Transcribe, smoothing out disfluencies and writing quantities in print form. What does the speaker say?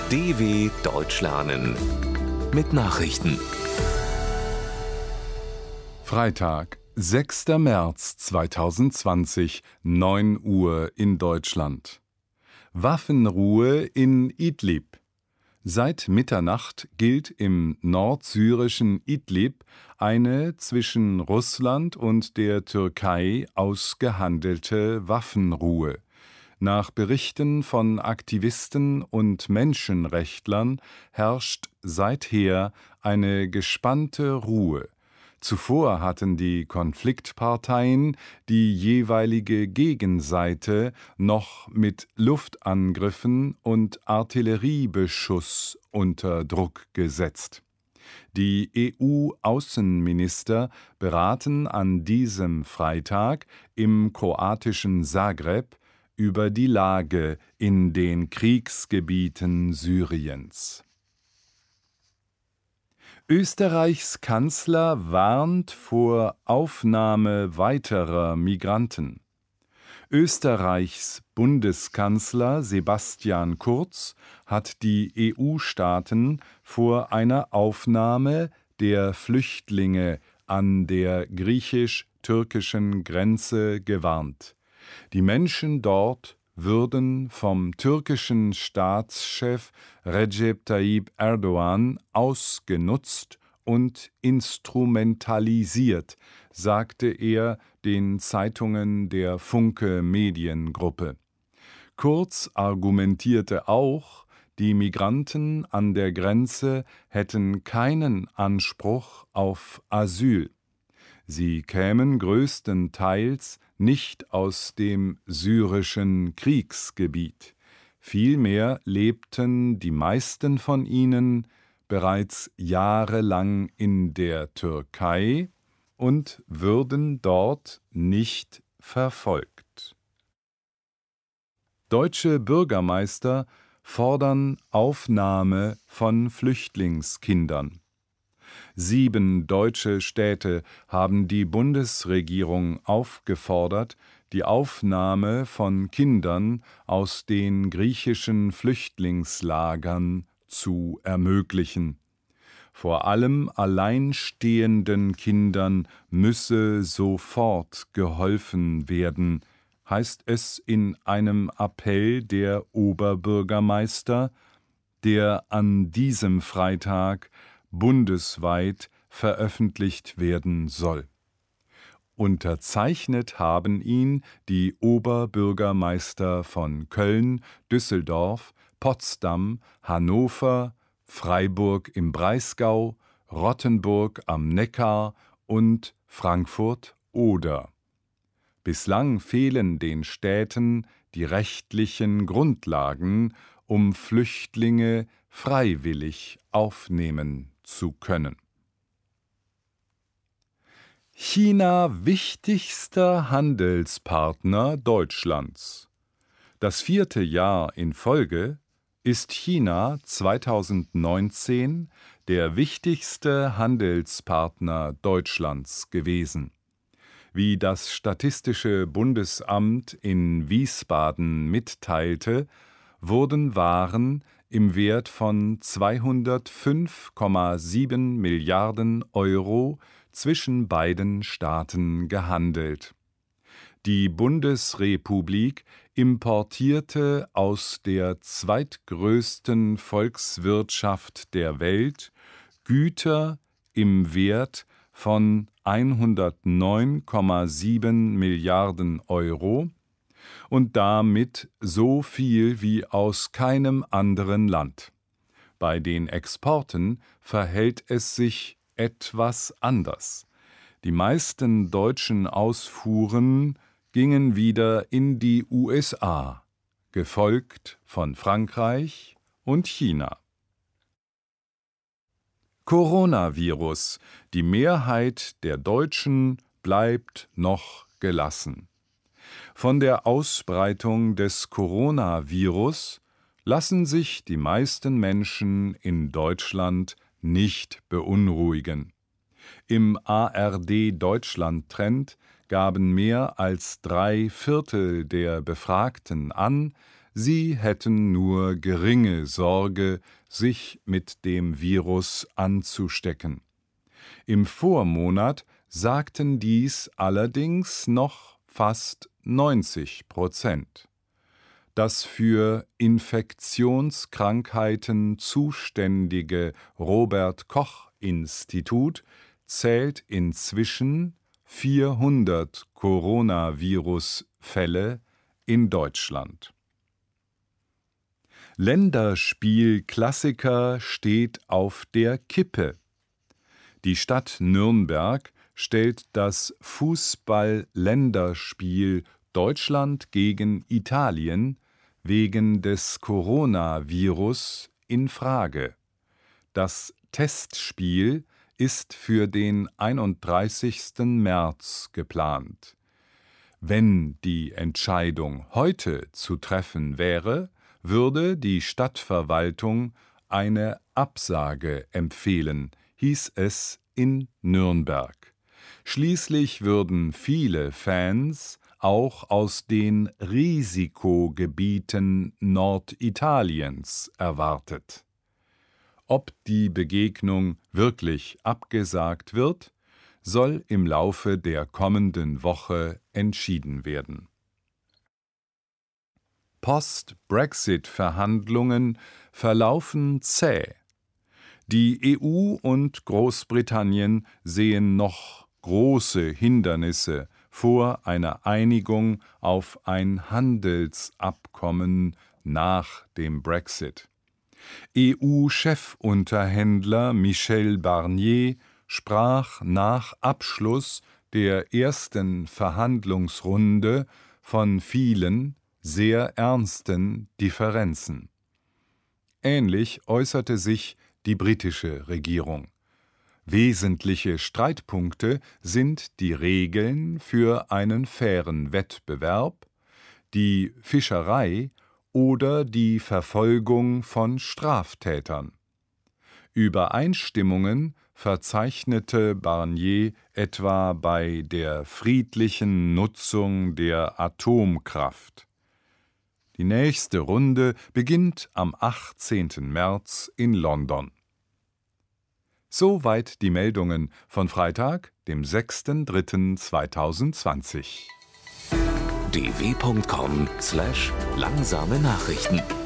DW Deutsch lernen mit Nachrichten. Freitag, 6. März 2020, 9 Uhr in Deutschland. Waffenruhe in Idlib. Seit Mitternacht gilt im nordsyrischen Idlib eine zwischen Russland und der Türkei ausgehandelte Waffenruhe. Nach Berichten von Aktivisten und Menschenrechtlern herrscht seither eine gespannte Ruhe. Zuvor hatten die Konfliktparteien die jeweilige Gegenseite noch mit Luftangriffen und Artilleriebeschuss unter Druck gesetzt. Die EU-Außenminister beraten an diesem Freitag im kroatischen Zagreb über die Lage in den Kriegsgebieten Syriens. Österreichs Kanzler warnt vor Aufnahme weiterer Migranten. Österreichs Bundeskanzler Sebastian Kurz hat die EU-Staaten vor einer Aufnahme der Flüchtlinge an der griechisch-türkischen Grenze gewarnt. Die Menschen dort würden vom türkischen Staatschef Recep Tayyip Erdogan ausgenutzt und instrumentalisiert, sagte er den Zeitungen der Funke Mediengruppe. Kurz argumentierte auch, die Migranten an der Grenze hätten keinen Anspruch auf Asyl. Sie kämen größtenteils nicht aus dem syrischen Kriegsgebiet. Vielmehr lebten die meisten von ihnen bereits jahrelang in der Türkei und würden dort nicht verfolgt. Deutsche Bürgermeister fordern Aufnahme von Flüchtlingskindern. 7 deutsche Städte haben die Bundesregierung aufgefordert, die Aufnahme von Kindern aus den griechischen Flüchtlingslagern zu ermöglichen. Vor allem alleinstehenden Kindern müsse sofort geholfen werden, heißt es in einem Appell der Oberbürgermeister, der an diesem Freitag bundesweit veröffentlicht werden soll. Unterzeichnet haben ihn die Oberbürgermeister von Köln, Düsseldorf, Potsdam, Hannover, Freiburg im Breisgau, Rottenburg am Neckar und Frankfurt-Oder. Bislang fehlen den Städten die rechtlichen Grundlagen, um Flüchtlinge freiwillig aufnehmen zu können. China wichtigster Handelspartner Deutschlands. Das 4. Jahr in Folge ist China 2019 der wichtigste Handelspartner Deutschlands gewesen. Wie das Statistische Bundesamt in Wiesbaden mitteilte, wurden Waren im Wert von 205,7 Milliarden Euro zwischen beiden Staaten gehandelt. Die Bundesrepublik importierte aus der zweitgrößten Volkswirtschaft der Welt Güter im Wert von 109,7 Milliarden Euro und damit so viel wie aus keinem anderen Land. Bei den Exporten verhält es sich etwas anders. Die meisten deutschen Ausfuhren gingen wieder in die USA, gefolgt von Frankreich und China. Coronavirus. Die Mehrheit der Deutschen bleibt noch gelassen. Von der Ausbreitung des Coronavirus lassen sich die meisten Menschen in Deutschland nicht beunruhigen. Im ARD-Deutschland-Trend gaben mehr als 3/4 der Befragten an, sie hätten nur geringe Sorge, sich mit dem Virus anzustecken. Im Vormonat sagten dies allerdings noch fast 90%. Das für Infektionskrankheiten zuständige Robert-Koch-Institut zählt inzwischen 400 Coronavirus-Fälle in Deutschland. Länderspielklassiker steht auf der Kippe. Die Stadt Nürnberg stellt das Fußball-Länderspiel Deutschland gegen Italien wegen des Coronavirus in Frage. Das Testspiel ist für den 31. März geplant. Wenn die Entscheidung heute zu treffen wäre, würde die Stadtverwaltung eine Absage empfehlen, hieß es in Nürnberg. Schließlich würden viele Fans auch aus den Risikogebieten Norditaliens erwartet. Ob die Begegnung wirklich abgesagt wird, soll im Laufe der kommenden Woche entschieden werden. Post-Brexit-Verhandlungen verlaufen zäh. Die EU und Großbritannien sehen noch große Hindernisse vor einer Einigung auf ein Handelsabkommen nach dem Brexit. EU-Chefunterhändler Michel Barnier sprach nach Abschluss der ersten Verhandlungsrunde von vielen sehr ernsten Differenzen. Ähnlich äußerte sich die britische Regierung. Wesentliche Streitpunkte sind die Regeln für einen fairen Wettbewerb, die Fischerei oder die Verfolgung von Straftätern. Übereinstimmungen verzeichnete Barnier etwa bei der friedlichen Nutzung der Atomkraft. Die nächste Runde beginnt am 18. März in London. Soweit die Meldungen von Freitag, dem 6.3.2020. dw.com/langsame Nachrichten